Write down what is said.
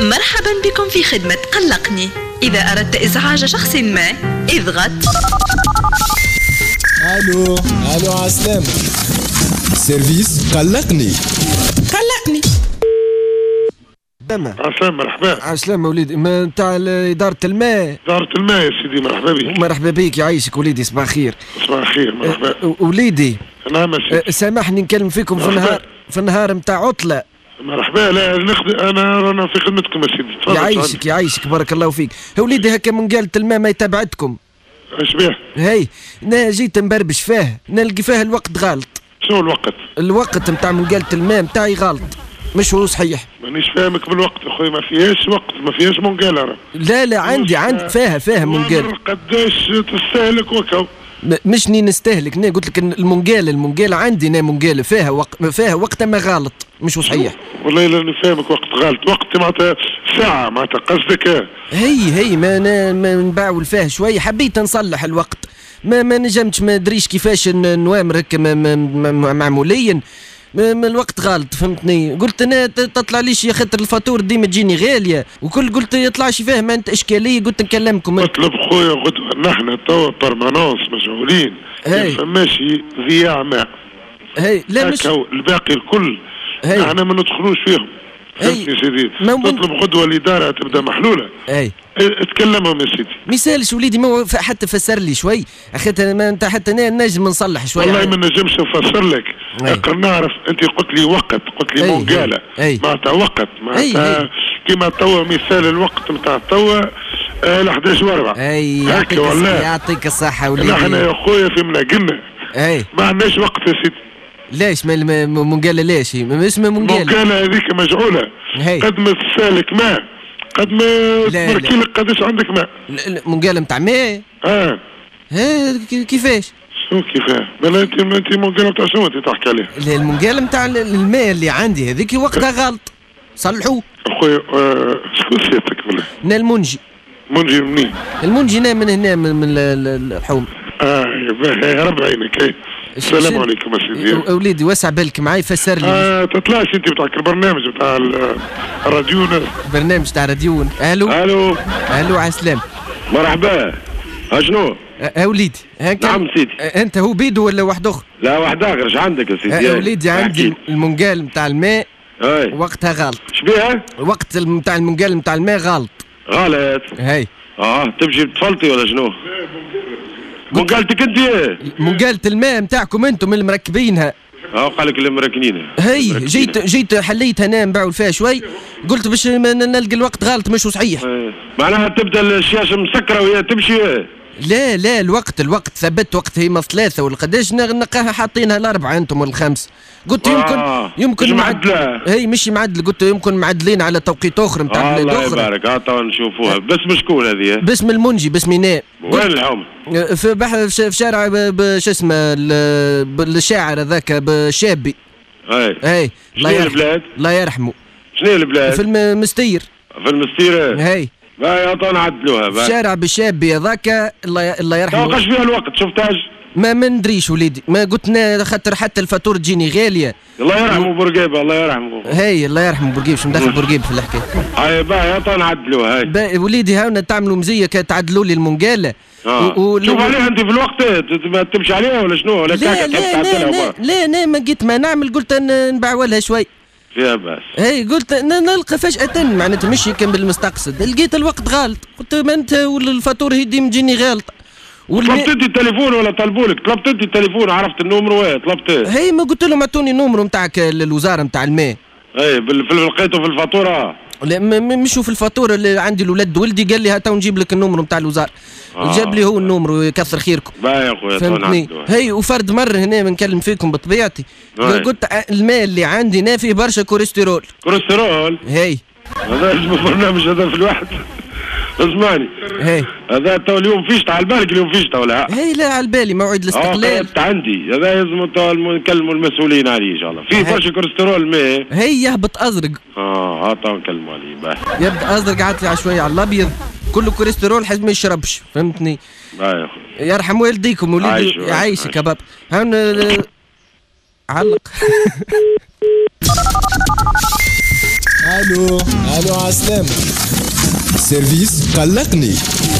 مرحبا بكم في خدمة قلقني. إذا أردت إزعاج شخص ما اضغط. الو عسلامة، سيرفيس قلقني. عسلامة مرحبا. عسلامة وليدي، ما نتاع إدارة الماء. إدارة الماء يا سيدي، مرحبا بك. مرحبا بك، يعيشك وليدي، صباح الخير. صباح الخير، مرحبا. وليدي نعم يا سيدي. سامحني نكلم فيكم في النهار نتاع عطلة. مرحبا. لا نخدم، أنا في خدمتكم يا سيدي، تفضل. يعيشك بارك الله فيك. وليدي هكا من قالت الماء ما يتابعتكم. اش بيه؟ هاي انا جيت نبربش فيه، نلقي فيه الوقت غلط. شنو الوقت؟ الوقت نتاع من قالت الماء نتاعي غلط، مش هو صحيح. مانيش فاهمك بالوقت يا خويا، ما فيهاش وقت، ما فيهاش منقالة. لا عندي فيها منقالة. قداش تستهلك وكو؟ مش ني نستهلك، انا قلت لك المنقالة عندي، انا منقالة فيها وقت ما غلط، مش صحيح. والله لا نفهمك، وقت غلط، وقت معناتها ساعة، معناتها قصدك. هي ما نباول فيها شوية، حبيت نصلح الوقت، ما نجمتش، ما ادريش كيفاش نوامر هكا معموليا، الوقت غلط، فهمتني. قلت انا تطلع ليش يا خاطر الفاتور ديما تجيني غاليه وكل، قلت يطلعش فيها ما انت اشكاليه، قلت نكلمكم. اطلب خويا غدوه، نحن توا برمانونس مشغولين، ما فماش ضياع ماء. لا مش الباقي الكل نحن ما ندخلوش فيهم. فهمتني سيدي، تطلب غدوه الاداره تبدا محلوله. اتكلمهم يا سيدي. مثالش وليدي، حتى فسر لي شوي، اخي ما انت حتى انا نجم نصلح شوي. والله ما نجمش نفسر لك، نعرف انت قلت لي وقت، قلت لي منقاله، معناتها وقت، معناتها كيما توا مثال الوقت نتاع توا 11:04. هكا والله يعطيك الصحه وليدي. نحن يا خويا في مناقلنا ما عندناش وقت يا سيدي. ليش منقاله؟ ليش ما اسمها منقاله؟ هذيك مجعوله، قد ما تسالك ماء، قد ما تمركي لك قداش عندك ماء. منقاله نتاع ماء؟ كيفاش؟ شنو كيفاه؟ بلا انت منقاله نتاع شنو انت تحكي عليه؟ المنقاله نتاع الماء اللي عندي هذيك وقتها غلط، صلحوه. اخويا شكون سيادتك بالله؟ انا المنجي. منجي منين؟ المنجي انا من هنا من الحوم. يا رب عينك. السلام عليكم يا سيدي. وليدي وسع بالك معي، فسر لي. تطلعش انت بتاعك البرنامج بتاع الراديون. برنامج تاع راديون. الو على السلام. مرحبا. شنو؟ وليدي نعم سيدي. انت هو بيدو ولا واحد اخر؟ لا واحد اخر. ايش عندك يا سيدي؟ وليدي عندي المنقال نتاع الماء وقتها غلط. شبيها؟ الوقت نتاع المنقال نتاع الماء غلط. هاي تمشي تفلطي ولا شنو؟ منقالتك انت؟ منقالة الماء نتاعكم انتم اللي مركبينها. قال لك اللي مركنينها. هي جيت حليتها انا نباعوا فيها شوي، قلت باش نلقى الوقت غلط مش صحيح. معناها تبدا الشاشه مسكره وهي تمشي. لا الوقت ثبت وقت هي 3 ولا قداش نلقاها حاطينها 4 انتم ولا 5. قلت يمكن معدله. هي مش معدل، قلت يمكن معدلين على توقيت اخر نتاع بلاد اخرى. الله يبارك. تو نشوفوها. باسم شكون هذه؟ باسم المنجي، باسمي انا. وين الحوم؟ في شارع شو اسمه الشاعر هذاك بشابي. شنو البلاد؟ الله يرحمه. شنو البلاد؟ في المستير. في المستير. هي تو نعدلوها. في شارع بشابي هذاك، الله يرحمه. توقعش فيها الوقت شفتهاش؟ ما ندريش وليدي، ما قلت خاطر حتى الفاتور تجيني غاليه. الله يرحمه بورقيبه، الله يرحمه. هي الله يرحمه بورقيبه، شو مدخل بورقيبه في الحكايه. باهي تو نعدلوها. هاي وليدي هاونا تعملوا مزيه تعدلوا لي المنقاله. شوف عليها انت في الوقت ما تمشي عليها ولا شنو؟ ولا لا ما جيت ما نعمل، قلت نباعوا لها شوي فيها باس. هي قلت نلقى فجأة معناتها مش كان بالمستقصد، لقيت الوقت غلط، قلت ما انت والفاتور هيدي مجيني غلط. طلبت انت التليفون ولا طلبولك؟ طلبت انت التليفون، عرفت النمرو طلبته؟ هي ما قلت لهم اعطوني النمرو نتاعك الوزاره نتاع الماء. لقيته في الفاتوره؟ لا مش في الفاتوره اللي عندي الولد ولدي قال لي هاتوا نجيب لك النمرو نتاع الوزاره. جاب لي هو النمرو، يكثر خيركم. باهي يا خويا فهمتني. هي وفرد مره هنا بنكلم فيكم بطبيعتي، قلت الماء اللي عندي نا فيه برشا كوليسترول. هي هذا اسمه برنامج هذا في الواحد. اسمعني، هذا تو اليوم فيشت على بالك؟ اليوم فيشت ولا؟ هي لا على بالي موعد الاستقلال. عندي هذا لازم نكلموا المسؤولين عليه ان شاء الله. في برشا كوليسترول ماء. هي يهبط ازرق. تو نكلموا عليه. يبدا ازرق عاد على شويه على الابيض، كله كوليسترول حيث ما يشربش، فهمتني. يرحم والديكم وليدي يعيشك يا بابا. علق. الو عسلامة. سيرفيس قلقني.